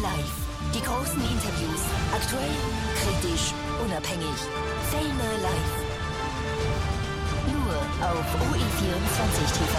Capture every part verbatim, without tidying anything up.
Live. Die großen Interviews. Aktuell, kritisch, unabhängig. Fellner Live. Nur auf O E vierundzwanzig T V.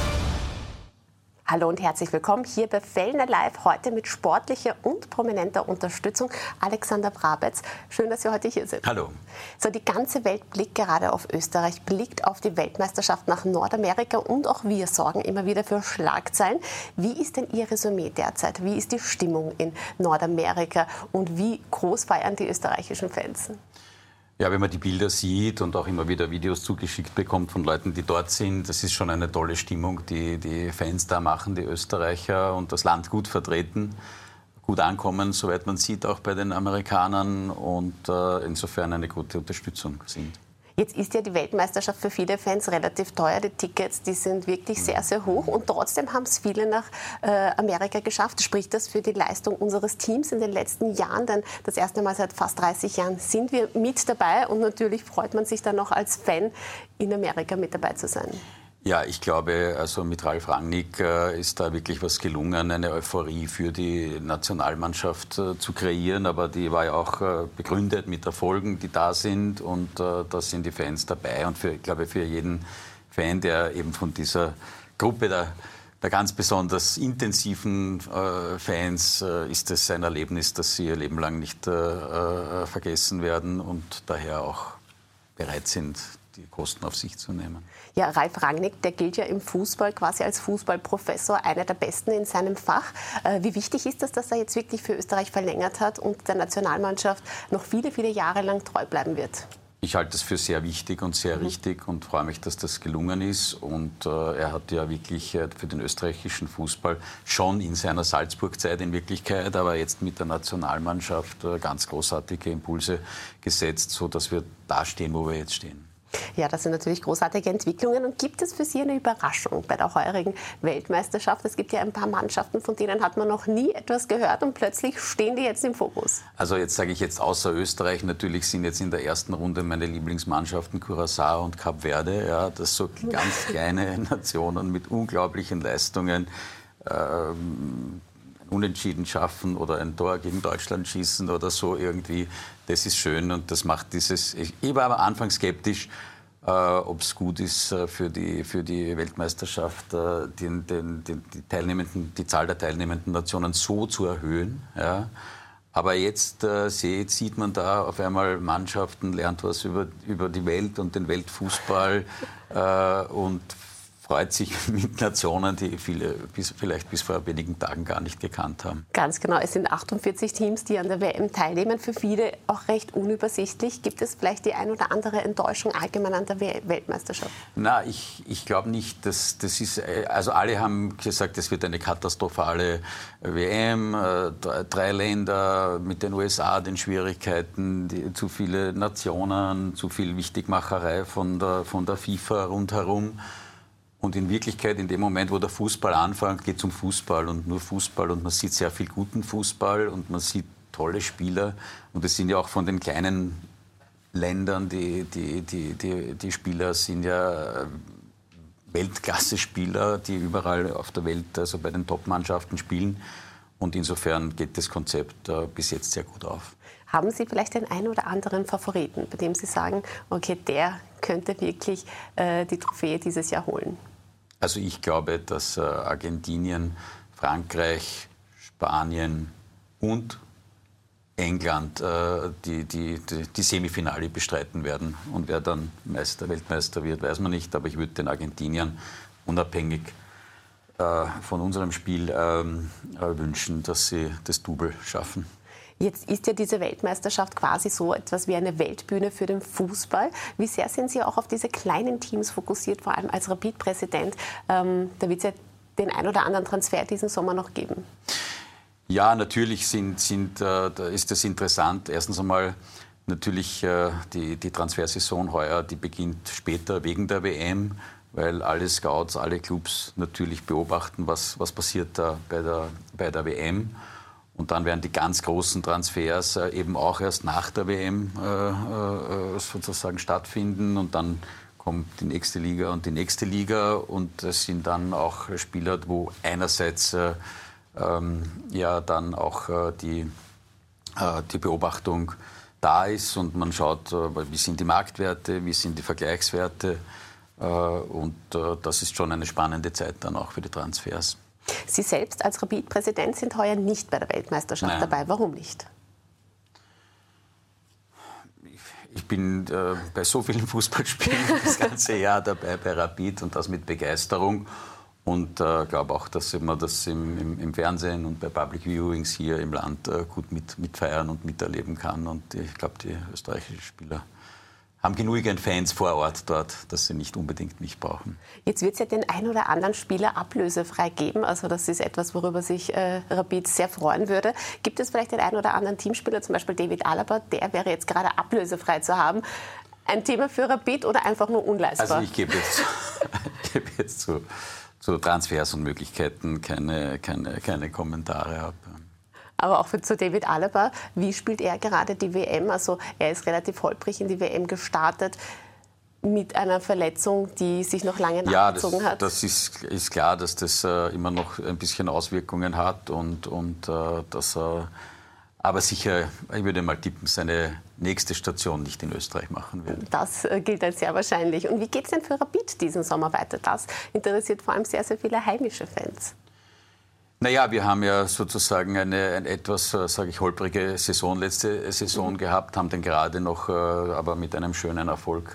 Hallo und herzlich willkommen hier bei Fellner Live, heute mit sportlicher und prominenter Unterstützung. Alexander Brabetz, schön, dass Sie heute hier sind. Hallo. So, die ganze Welt blickt gerade auf Österreich, blickt auf die Weltmeisterschaft nach Nordamerika und auch wir sorgen immer wieder für Schlagzeilen. Wie ist denn Ihr Resümee derzeit? Wie ist die Stimmung in Nordamerika und wie groß feiern die österreichischen Fans? Ja, wenn man die Bilder sieht und auch immer wieder Videos zugeschickt bekommt von Leuten, die dort sind, das ist schon eine tolle Stimmung, die die Fans da machen, die Österreicher, und das Land gut vertreten, gut ankommen, soweit man sieht, auch bei den Amerikanern, und äh, insofern eine gute Unterstützung sind. Jetzt ist ja die Weltmeisterschaft für viele Fans relativ teuer. Die Tickets, die sind wirklich sehr, sehr hoch. Und trotzdem haben es viele nach äh, Amerika geschafft. Spricht das für die Leistung unseres Teams in den letzten Jahren? Denn das erste Mal seit fast dreißig Jahren sind wir mit dabei. Und natürlich freut man sich dann noch als Fan, in Amerika mit dabei zu sein. Ja, ich glaube, also mit Ralf Rangnick äh, ist da wirklich was gelungen, eine Euphorie für die Nationalmannschaft äh, zu kreieren. Aber die war ja auch äh, begründet mit Erfolgen, die da sind. Und äh, da sind die Fans dabei. Und für, ich glaube, für jeden Fan, der eben von dieser Gruppe der, der ganz besonders intensiven äh, Fans, äh, ist es ein Erlebnis, das sie ihr Leben lang nicht äh, äh, vergessen werden und daher auch bereit sind, die Kosten auf sich zu nehmen. Ja, Ralf Rangnick, der gilt ja im Fußball quasi als Fußballprofessor, einer der Besten in seinem Fach. Äh, wie wichtig ist es, dass er jetzt wirklich für Österreich verlängert hat und der Nationalmannschaft noch viele, viele Jahre lang treu bleiben wird? Ich halte es für sehr wichtig und sehr mhm. richtig und freue mich, dass das gelungen ist. Und äh, er hat ja wirklich äh, für den österreichischen Fußball schon in seiner Salzburg-Zeit in Wirklichkeit, aber jetzt mit der Nationalmannschaft äh, ganz großartige Impulse gesetzt, sodass wir da stehen, wo wir jetzt stehen. Ja, das sind natürlich großartige Entwicklungen. Und gibt es für Sie eine Überraschung bei der heurigen Weltmeisterschaft? Es gibt ja ein paar Mannschaften, von denen hat man noch nie etwas gehört und plötzlich stehen die jetzt im Fokus. Also jetzt sage ich jetzt außer Österreich, natürlich sind jetzt in der ersten Runde meine Lieblingsmannschaften Curaçao und Kap Verde. Ja, das so ganz kleine Nationen mit unglaublichen Leistungen. Ähm, Unentschieden schaffen oder ein Tor gegen Deutschland schießen oder so irgendwie. Das ist schön und das macht dieses... Ich, ich war am Anfang skeptisch, äh, ob es gut ist äh, für, die, für die Weltmeisterschaft, äh, den, den, den, die, teilnehmenden, die Zahl der teilnehmenden Nationen so zu erhöhen. Ja. Aber jetzt äh, sieht, sieht man da auf einmal Mannschaften, lernt was über, über die Welt und den Weltfußball äh, und freut sich mit Nationen, die viele bis, vielleicht bis vor wenigen Tagen gar nicht gekannt haben. Ganz genau. Es sind achtundvierzig Teams, die an der W M teilnehmen. Für viele auch recht unübersichtlich. Gibt es vielleicht die ein oder andere Enttäuschung allgemein an der Weltmeisterschaft? Na, ich, ich glaube nicht. Dass, das ist, also alle haben gesagt, es wird eine katastrophale W M. Drei Länder mit den U S A, den Schwierigkeiten, die, zu viele Nationen, zu viel Wichtigmacherei von der, von der FIFA rundherum. Und in Wirklichkeit, in dem Moment, wo der Fußball anfängt, geht es um Fußball und nur Fußball. Und man sieht sehr viel guten Fußball und man sieht tolle Spieler. Und es sind ja auch von den kleinen Ländern, die, die, die, die, die Spieler sind ja Weltklasse-Spieler, die überall auf der Welt, also bei den Top-Mannschaften spielen. Und insofern geht das Konzept äh, bis jetzt sehr gut auf. Haben Sie vielleicht den einen oder anderen Favoriten, bei dem Sie sagen, okay, der könnte wirklich äh, die Trophäe dieses Jahr holen? Also ich glaube, dass äh, Argentinien, Frankreich, Spanien und England äh, die, die, die, die Semifinale bestreiten werden. Und wer dann Meister, Weltmeister wird, weiß man nicht. Aber ich würde den Argentiniern unabhängig äh, von unserem Spiel ähm, äh, wünschen, dass sie das Double schaffen. Jetzt ist ja diese Weltmeisterschaft quasi so etwas wie eine Weltbühne für den Fußball. Wie sehr sind Sie auch auf diese kleinen Teams fokussiert, vor allem als Rapid-Präsident? Ähm, da wird es ja den ein oder anderen Transfer diesen Sommer noch geben. Ja, natürlich sind, sind, äh, da ist das interessant. Erstens einmal natürlich äh, die, die Transfersaison heuer, die beginnt später wegen der W M, weil alle Scouts, alle Clubs natürlich beobachten, was, was passiert da bei der, bei der W M. Und dann werden die ganz großen Transfers äh, eben auch erst nach der W M äh, äh, sozusagen stattfinden. Und dann kommt die nächste Liga und die nächste Liga. Und es sind dann auch Spieler, wo einerseits äh, ähm, ja dann auch äh, die, äh, die Beobachtung da ist und man schaut, äh, wie sind die Marktwerte, wie sind die Vergleichswerte äh, und äh, das ist schon eine spannende Zeit dann auch für die Transfers. Sie selbst als Rapid-Präsident sind heuer nicht bei der Weltmeisterschaft Nein. dabei. Warum nicht? Ich bin äh, bei so vielen Fußballspielen das ganze Jahr dabei bei Rapid und das mit Begeisterung. Und äh, glaube auch, dass man das im, im, im Fernsehen und bei Public Viewings hier im Land äh, gut mit, mitfeiern und miterleben kann. Und ich glaube, die österreichischen Spieler haben genügend Fans vor Ort dort, dass sie nicht unbedingt mich brauchen. Jetzt wird es ja den ein oder anderen Spieler ablösefrei geben. Also das ist etwas, worüber sich äh, Rapid sehr freuen würde. Gibt es vielleicht den einen oder anderen Teamspieler, zum Beispiel David Alaba, der wäre jetzt gerade ablösefrei zu haben? Ein Thema für Rapid oder einfach nur unleistbar? Also ich gebe jetzt, ich gebe jetzt zu, zu Transfers und Möglichkeiten keine, keine, keine Kommentare ab. Aber auch für, zu David Alaba, wie spielt er gerade die W M? Also er ist relativ holprig in die W M gestartet mit einer Verletzung, die sich noch lange nachgezogen ja, das, hat. das ist, ist klar, dass das äh, immer noch ein bisschen Auswirkungen hat und, und äh, dass er aber sicher, ich würde mal tippen, seine nächste Station nicht in Österreich machen wird. Das äh, gilt als sehr wahrscheinlich. Und wie geht es denn für Rapid diesen Sommer weiter? Das interessiert vor allem sehr, sehr viele heimische Fans. Naja, wir haben ja sozusagen eine, eine etwas, sage ich, holprige Saison, letzte Saison mhm. gehabt, haben den gerade noch, äh, aber mit einem schönen Erfolg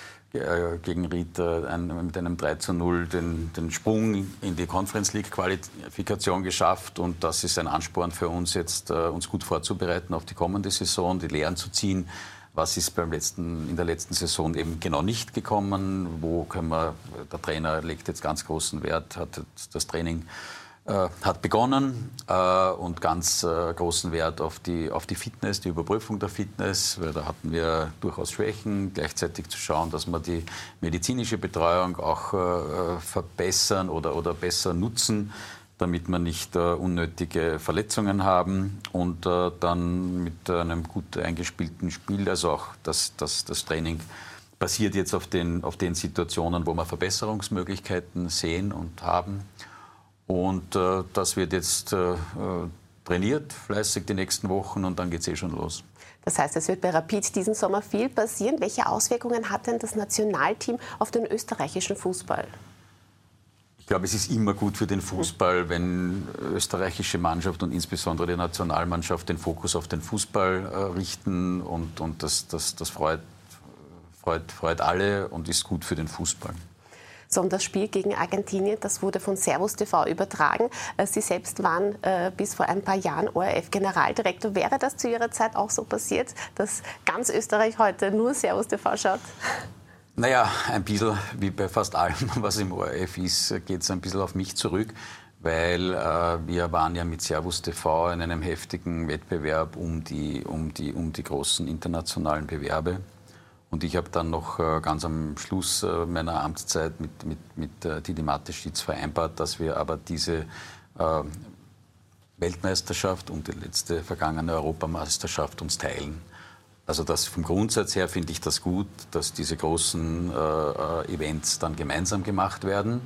äh, gegen Ried äh, ein, mit einem drei zu null den, den Sprung in die Conference League Qualifikation geschafft. Und das ist ein Ansporn für uns jetzt, äh, uns gut vorzubereiten auf die kommende Saison, die Lehren zu ziehen. Was ist beim letzten, in der letzten Saison eben genau nicht gekommen? Wo können wir, der Trainer legt jetzt ganz großen Wert, hat das Training hat begonnen äh, und ganz äh, großen Wert auf die, auf die Fitness, die Überprüfung der Fitness, weil da hatten wir durchaus Schwächen, gleichzeitig zu schauen, dass wir die medizinische Betreuung auch äh, verbessern oder, oder besser nutzen, damit wir nicht äh, unnötige Verletzungen haben und äh, dann mit einem gut eingespielten Spiel, also auch das, das, das Training basiert jetzt auf den, auf den Situationen, wo wir Verbesserungsmöglichkeiten sehen und haben. Und äh, das wird jetzt äh, trainiert, fleißig die nächsten Wochen und dann geht es eh schon los. Das heißt, es wird bei Rapid diesen Sommer viel passieren. Welche Auswirkungen hat denn das Nationalteam auf den österreichischen Fußball? Ich glaube, es ist immer gut für den Fußball, wenn österreichische Mannschaft und insbesondere die Nationalmannschaft den Fokus auf den Fußball äh, richten. Und, und das, das, das freut, freut, freut alle und ist gut für den Fußball. So, und das Spiel gegen Argentinien, das wurde von Servus T V übertragen. Sie selbst waren äh, bis vor ein paar Jahren O R F-Generaldirektor. Wäre das zu Ihrer Zeit auch so passiert, dass ganz Österreich heute nur Servus T V schaut? Naja, ein bisschen wie bei fast allem, was im O R F ist, geht es ein bisschen auf mich zurück, weil äh, wir waren ja mit Servus T V in einem heftigen Wettbewerb um die, um die, um die großen internationalen Bewerbe. Und ich habe dann noch äh, ganz am Schluss äh, meiner Amtszeit mit, mit, mit äh, Didi Mateschitz vereinbart, dass wir aber diese äh, Weltmeisterschaft und die letzte vergangene Europameisterschaft uns teilen. Also das vom Grundsatz her finde ich das gut, dass diese großen äh, Events dann gemeinsam gemacht werden.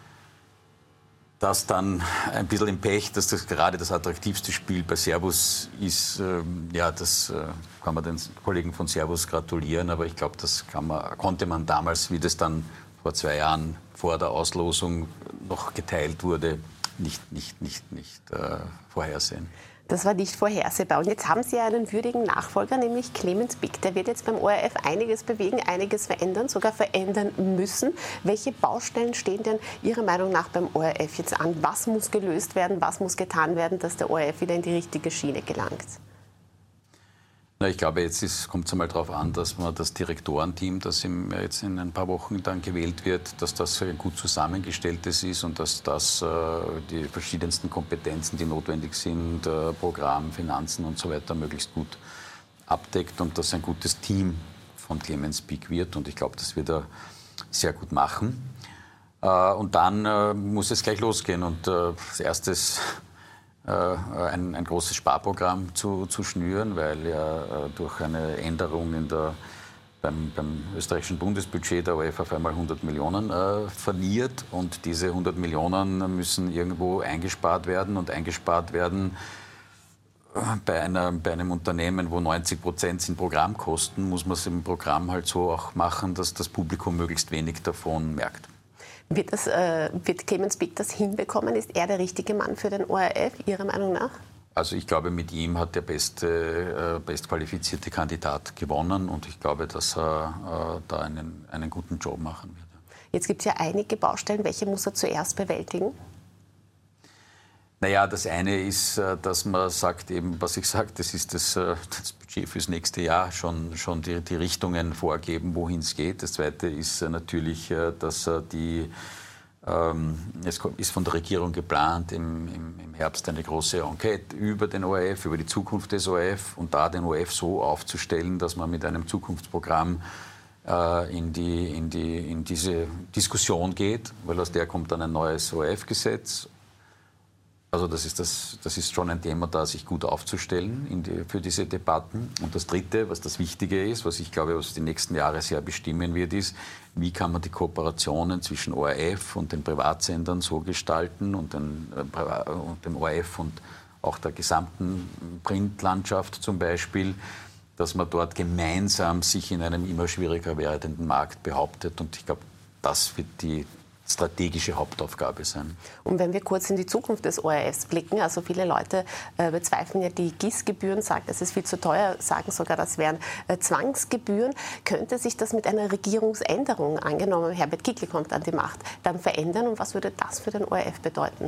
Das dann ein bisschen im Pech, dass das gerade das attraktivste Spiel bei Servus ist. Ähm, ja, das äh, kann man den Kollegen von Servus gratulieren, aber ich glaube, das kann man, konnte man damals, wie das dann vor zwei Jahren vor der Auslosung noch geteilt wurde, nicht, nicht, nicht, nicht äh, vorhersehen. Das war nicht vorhersehbar. Und jetzt haben Sie ja einen würdigen Nachfolger, nämlich Clemens Bick. Der wird jetzt beim O R F einiges bewegen, einiges verändern, sogar verändern müssen. Welche Baustellen stehen denn Ihrer Meinung nach beim O R F jetzt an? Was muss gelöst werden, was muss getan werden, dass der O R F wieder in die richtige Schiene gelangt? Na, ich glaube, jetzt kommt es einmal darauf an, dass man das Direktorenteam, das im, jetzt in ein paar Wochen dann gewählt wird, dass das ein gut zusammengestelltes ist und dass das äh, die verschiedensten Kompetenzen, die notwendig sind, äh, Programm, Finanzen und so weiter, möglichst gut abdeckt und dass ein gutes Team von Clemens Bick wird. Und ich glaube, das wird er sehr gut machen. Äh, und dann äh, muss es gleich losgehen. Und äh, als erstes Ein, ein großes Sparprogramm zu, zu schnüren, weil ja durch eine Änderung in der beim, beim österreichischen Bundesbudget der O R F auf einmal hundert Millionen äh, verliert und diese hundert Millionen müssen irgendwo eingespart werden und eingespart werden bei, einer, bei einem Unternehmen, wo neunzig Prozent sind Programmkosten, muss man es im Programm halt so auch machen, dass das Publikum möglichst wenig davon merkt. Wird, das, äh, wird Clemens Pick das hinbekommen? Ist er der richtige Mann für den O R F, Ihrer Meinung nach? Also ich glaube, mit ihm hat der beste, äh, bestqualifizierte Kandidat gewonnen und ich glaube, dass er äh, da einen, einen guten Job machen wird. Jetzt gibt es ja einige Baustellen. Welche muss er zuerst bewältigen? Naja, das eine ist, dass man sagt, eben, was ich sage, das ist das, das Budget fürs nächste Jahr, schon, schon die, die Richtungen vorgeben, wohin es geht. Das zweite ist natürlich, dass die, ähm, es ist von der Regierung geplant, im, im, im Herbst eine große Enquete über den O R F, über die Zukunft des O R F und da den O R F so aufzustellen, dass man mit einem Zukunftsprogramm äh, in, die, in, die, in diese Diskussion geht, weil aus der kommt dann ein neues O R F-Gesetz. Also das ist, das, das ist schon ein Thema, da sich gut aufzustellen in die, für diese Debatten. Und das Dritte, was das Wichtige ist, was ich glaube, was die nächsten Jahre sehr bestimmen wird, ist, wie kann man die Kooperationen zwischen O R F und den Privatsendern so gestalten und, den, äh, und dem O R F und auch der gesamten Printlandschaft zum Beispiel, dass man dort gemeinsam sich in einem immer schwieriger werdenden Markt behauptet. Und ich glaube, das wird die strategische Hauptaufgabe sein. Und wenn wir kurz in die Zukunft des O R Fs blicken, also viele Leute äh, bezweifeln ja die G I S-Gebühren, sagen, es ist viel zu teuer, sagen sogar, das wären äh, Zwangsgebühren. Könnte sich das mit einer Regierungsänderung, angenommen Herbert Kickl kommt an die Macht, dann verändern und was würde das für den O R F bedeuten?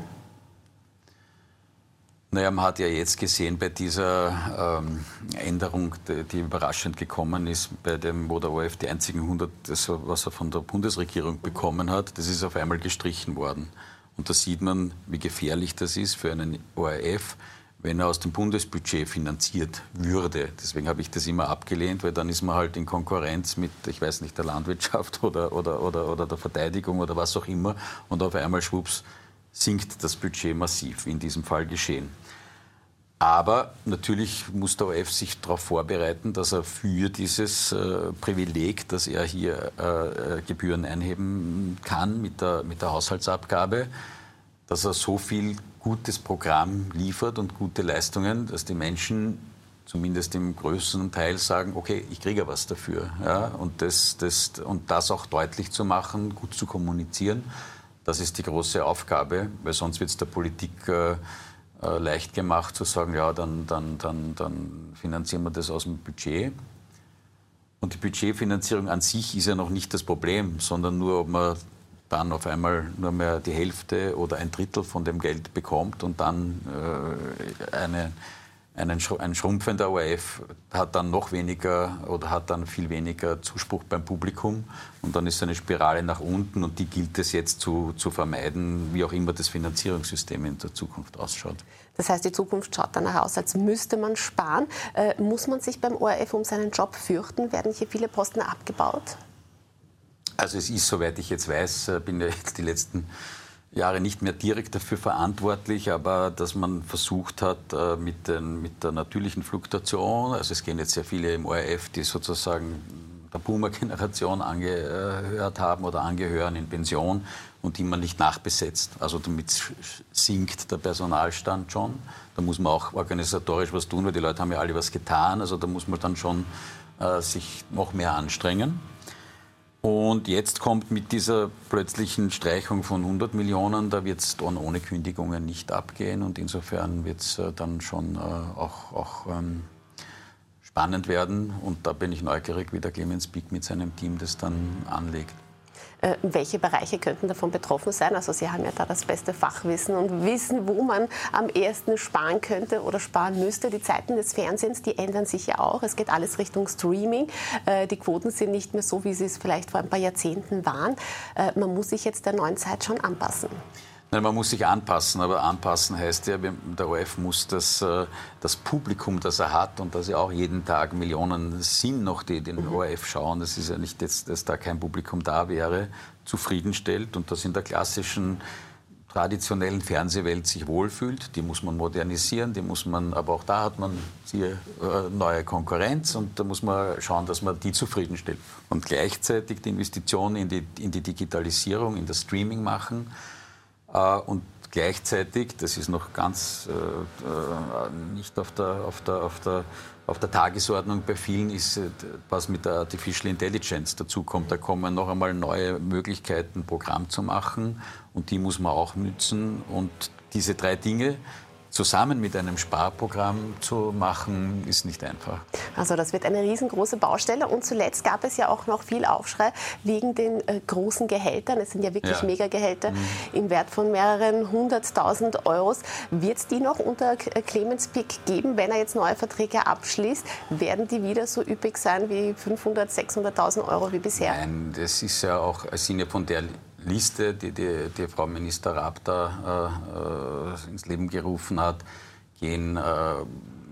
Naja, man hat ja jetzt gesehen bei dieser ähm, Änderung, die, die überraschend gekommen ist, bei dem, wo der O R F die einzigen hundert, das, was er von der Bundesregierung bekommen hat, das ist auf einmal gestrichen worden. Und da sieht man, wie gefährlich das ist für einen O R F, wenn er aus dem Bundesbudget finanziert würde. Deswegen habe ich das immer abgelehnt, weil dann ist man halt in Konkurrenz mit, ich weiß nicht, der Landwirtschaft oder, oder, oder, oder der Verteidigung oder was auch immer. Und auf einmal, schwupps, sinkt das Budget massiv, wie in diesem Fall geschehen. Aber natürlich muss der O R F sich darauf vorbereiten, dass er für dieses äh, Privileg, dass er hier äh, Gebühren einheben kann mit der, mit der Haushaltsabgabe, dass er so viel gutes Programm liefert und gute Leistungen, dass die Menschen zumindest im größeren Teil sagen, okay, ich kriege was dafür. Ja? Und, das, das, und das auch deutlich zu machen, gut zu kommunizieren, das ist die große Aufgabe, weil sonst wird es der Politik äh, leicht gemacht zu sagen, ja, dann, dann, dann, dann finanzieren wir das aus dem Budget. Und die Budgetfinanzierung an sich ist ja noch nicht das Problem, sondern nur, ob man dann auf einmal nur mehr die Hälfte oder ein Drittel von dem Geld bekommt und dann äh, eine, einen, ein schrumpfender O R F hat dann noch weniger oder hat dann viel weniger Zuspruch beim Publikum und dann ist eine Spirale nach unten und die gilt es jetzt zu, zu vermeiden, wie auch immer das Finanzierungssystem in der Zukunft ausschaut. Das heißt, die Zukunft schaut danach aus, als müsste man sparen. Äh, muss man sich beim O R F um seinen Job fürchten? Werden hier viele Posten abgebaut? Also es ist, soweit ich jetzt weiß, bin ja jetzt die letzten Jahre nicht mehr direkt dafür verantwortlich, aber dass man versucht hat, mit, den, mit der natürlichen Fluktuation, also es gehen jetzt sehr viele im O R F, die sozusagen der Boomer-Generation angehört haben oder angehören in Pension und die man nicht nachbesetzt. Also damit sinkt der Personalstand schon. Da muss man auch organisatorisch was tun, weil die Leute haben ja alle was getan. Also da muss man dann schon äh, sich noch mehr anstrengen. Und jetzt kommt mit dieser plötzlichen Streichung von hundert Millionen, da wird es dann ohne Kündigungen nicht abgehen. Und insofern wird es dann schon äh, auch, auch ähm, spannend werden. Und da bin ich neugierig, wie der Clemens Pick mit seinem Team das dann anlegt. Äh, welche Bereiche könnten davon betroffen sein? Also Sie haben ja da das beste Fachwissen und wissen, wo man am ehesten sparen könnte oder sparen müsste. Die Zeiten des Fernsehens, die ändern sich ja auch. Es geht alles Richtung Streaming. Äh, die Quoten sind nicht mehr so, wie sie es vielleicht vor ein paar Jahrzehnten waren. Äh, man muss sich jetzt der neuen Zeit schon anpassen. Nein, man muss sich anpassen, aber anpassen heißt ja, der O R F muss das, das Publikum, das er hat und das ja auch jeden Tag Millionen sind noch, die den mhm. O R F schauen, das ist ja nicht jetzt, dass da kein Publikum da wäre, zufriedenstellt und das in der klassischen traditionellen Fernsehwelt sich wohlfühlt. Die muss man modernisieren, die muss man, aber auch da hat man siehe, äh, neue Konkurrenz und da muss man schauen, dass man die zufriedenstellt. Und gleichzeitig die Investitionen in die, in die Digitalisierung, in das Streaming machen äh, und gleichzeitig, das ist noch ganz äh, äh, nicht auf der, auf, der, auf, der, auf der Tagesordnung bei vielen, ist, äh, was mit der Artificial Intelligence dazukommt. Da kommen noch einmal neue Möglichkeiten, Programm zu machen und die muss man auch nützen. Und diese drei Dinge zusammen mit einem Sparprogramm zu machen, ist nicht einfach. Also das wird eine riesengroße Baustelle. Und zuletzt gab es ja auch noch viel Aufschrei wegen den äh, großen Gehältern. Es sind ja wirklich ja. Megagehälter mhm. im Wert von mehreren hunderttausend Euros. Wird es die noch unter Clemens Pick geben, wenn er jetzt neue Verträge abschließt? Werden die wieder so üppig sein wie fünfhundert, sechshunderttausend Euro wie bisher? Nein, das ist ja auch, es sind ja von der Liste, die die, die Frau Minister Raab da äh, ins Leben gerufen hat, gehen, äh, wenn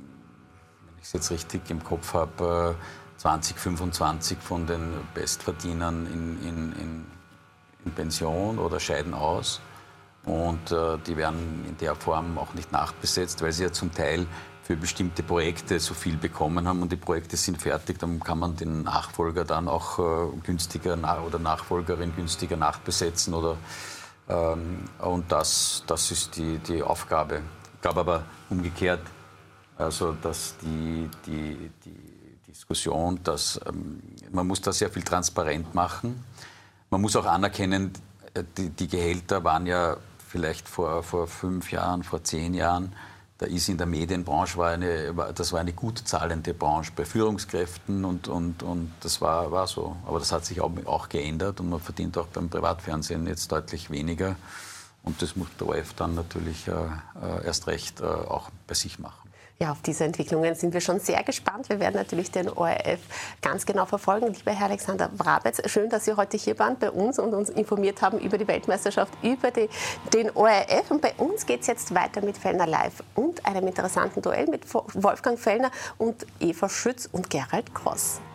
ich es jetzt richtig im Kopf habe, äh, zwanzig, fünfundzwanzig von den Bestverdienern in, in, in, in Pension oder scheiden aus. Und äh, die werden in der Form auch nicht nachbesetzt, weil sie ja zum Teil für bestimmte Projekte so viel bekommen haben und die Projekte sind fertig, dann kann man den Nachfolger dann auch äh, günstiger na oder Nachfolgerin günstiger nachbesetzen oder ähm, und das, das ist die, die Aufgabe. Ich glaube aber umgekehrt, also dass die, die, die Diskussion, dass ähm, man muss da sehr viel transparent machen. Man muss auch anerkennen, die, die Gehälter waren ja vielleicht vor, vor fünf Jahren, vor zehn Jahren. Da ist in der Medienbranche, war eine, das war eine gut zahlende Branche bei Führungskräften und, und, und das war, war so. Aber das hat sich auch, auch geändert und man verdient auch beim Privatfernsehen jetzt deutlich weniger. Und das muss der O R F dann natürlich äh, erst recht äh, auch bei sich machen. Ja, auf diese Entwicklungen sind wir schon sehr gespannt. Wir werden natürlich den O R F ganz genau verfolgen. Lieber Herr Alexander Wrabetz, schön, dass Sie heute hier waren bei uns und uns informiert haben über die Weltmeisterschaft, über die, den O R F. Und bei uns geht es jetzt weiter mit Fellner Live und einem interessanten Duell mit Wolfgang Fellner und Eva Schütz und Gerald Cross.